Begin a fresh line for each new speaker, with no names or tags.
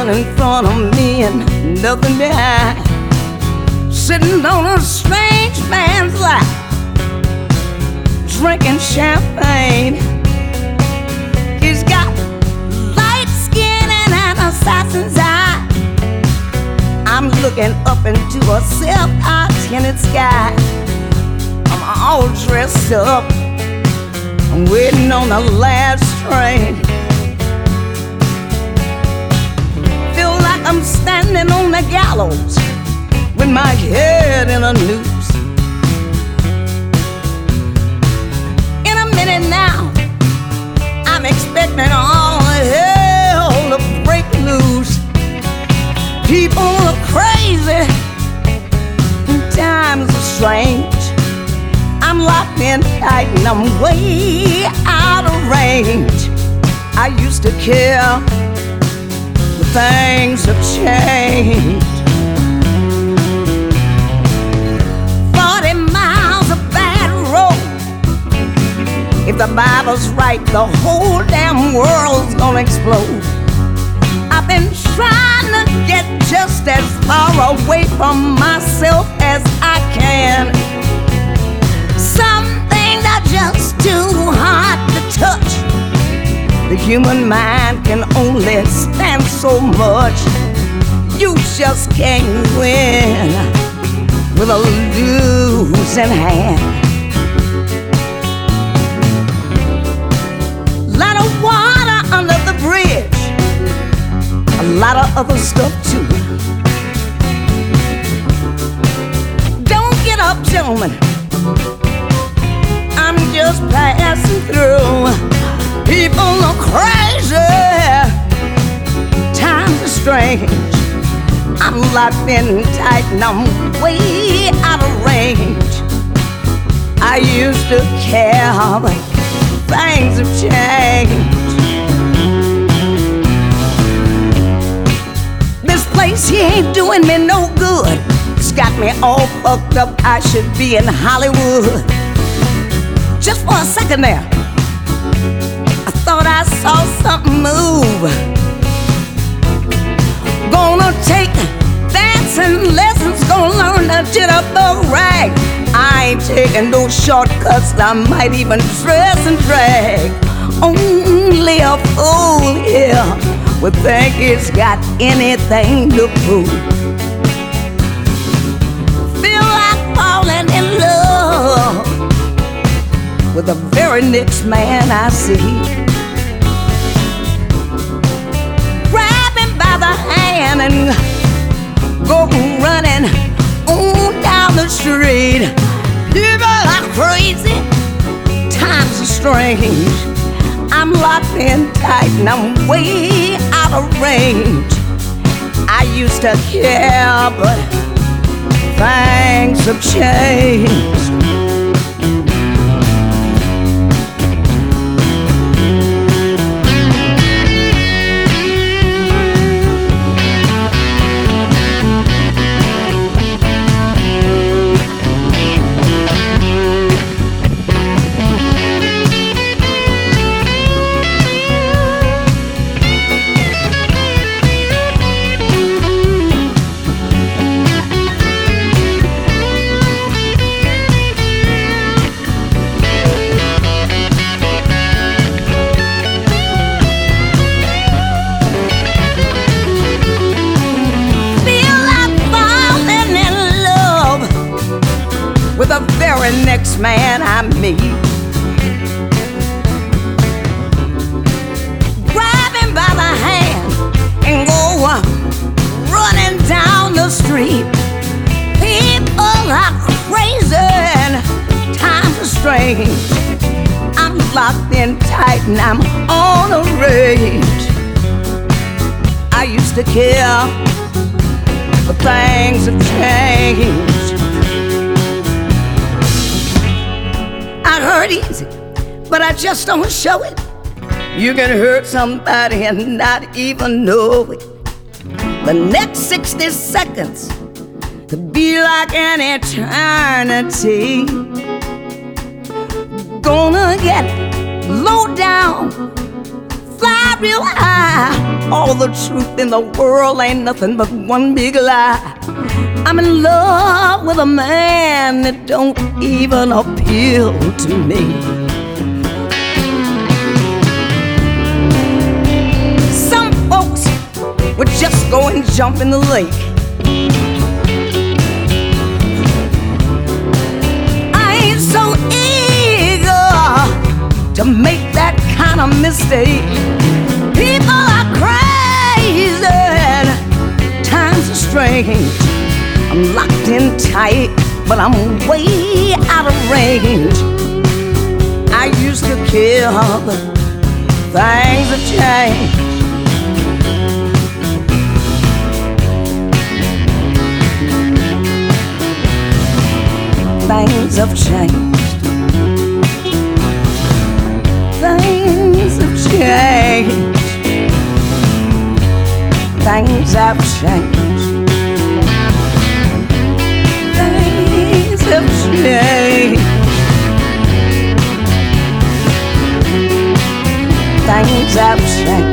One in front of me and nothing behind. Sitting on a strange man's lap, drinking champagne. He's got light skin and an assassin's eye. I'm looking up into a silk-tinted sky. I'm all dressed up, I'm waiting on the last train. Feel like I'm standing on the gallows with my head in a noose. In a minute now, I'm expecting all hell to break loose. People are crazy and times are strange. I'm locked in tight and I'm way out of range. I used to care, but things have changed. 40 miles of bad road. If the Bible's right, the whole damn world's gonna explode. I've been trying to get just as far away from myself as I can. Some things are just too hard to touch. The human mind can only stand so much. You just can't win with a losing hand. Lot of water under the bridge, a lot of other stuff too. Don't get up, gentlemen, I'm just passing through. People are crazy, times are strange. I'm locked in tight and I'm way out of range. I used to care, but things have changed. This place here ain't doing me no good. It's got me all fucked up. I should be in Hollywood. Just for a second there, I thought I saw something move. Gonna take dancing lessons, gonna learn the jitterbug rag. I ain't taking no shortcuts, I might even dress and drag. Only a fool here would think it's got anything to prove. Feel like falling in love with the very next man I see. Grab him by the hand and go running on down the street. People are crazy, times are strange. I'm locked in tight and I'm way out of range. I used to care, but things have changed. With the very next man I meet. Grab him by the hand and go running down the street. People are crazy and times are strange. I'm locked in tight and I'm on a rage. I used to care, but things have changed. I hurt easy, but I just don't show it. You can hurt somebody and not even know it. The next 60 seconds could be like an eternity. Gonna get low down, fly real high. All the truth in the world ain't nothing but one big lie. I'm in love with a man that don't even appeal to me. Some folks would just go and jump in the lake. I ain't so eager to make that kind of mistake. People are crazy, times are strange. I'm locked in tight, but I'm way out of range. I used to kill, but things have changed. Things have changed. Things have changed. Things have changed. Things have changed. Things have changed.